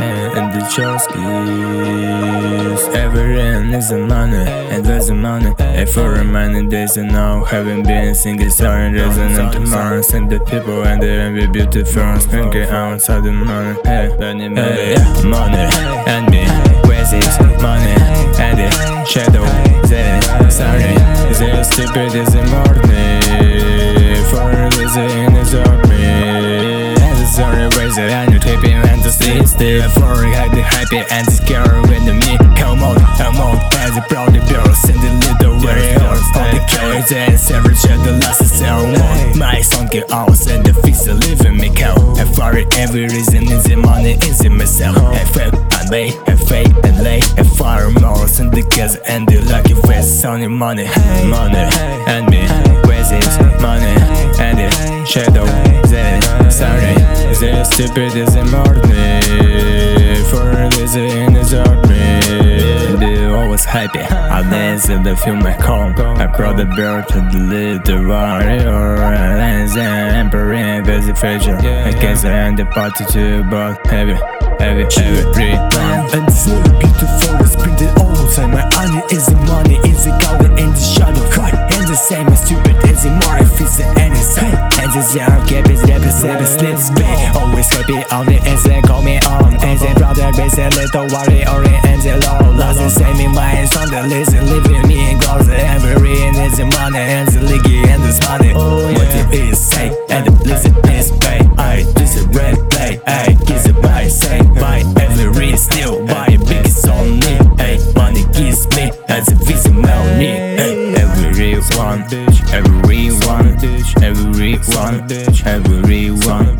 and the Chosky's. Everything is the money, and there's the money. And for many days and now, haven't been singing sorry, resonant tomorrow. Sing the people and they be beautiful. Sprinkled outside the money. Money and me, where's this money? And the shadow, the sorry, the stupid is the morning. For a reason is on me. Sorry, raise it and you're taping and the sleep still for happy and scared with me. Come on, as a proud girl, send a little way on the carrots and several share the last ceremony. My song get out and the feast are leaving me cow. I for every reason is the money, is in myself. I fake and lay, I fake and lay, I fire more and the gas and the lucky face on the money. Money and me, where's this money and the shadow, the sorry. The stupid is a morning. For a reason is on me. They're always happy. I dance and I feel my calm. I brought the bear to the little warrior. And then emperor is the future. I guess I end the party too, but heavy. And it's so beautiful, it's printed all outside. My honey is the money, is the golden and the shadow. And the same as stupid as the more if it's the any side. And this young kid is never slips back. Always happy on the ends and call me on. And the brother is a little worry or and the law. Lost the same in my on the list and leaving me in close. Every and it's the money and the leaky and the money. What it is say and the listen is pay. I just a red play. I kiss it by say. By every still by biggest on me. Hey, money gives me as a vision money. Hey, everyone, everyone, everyone, everyone.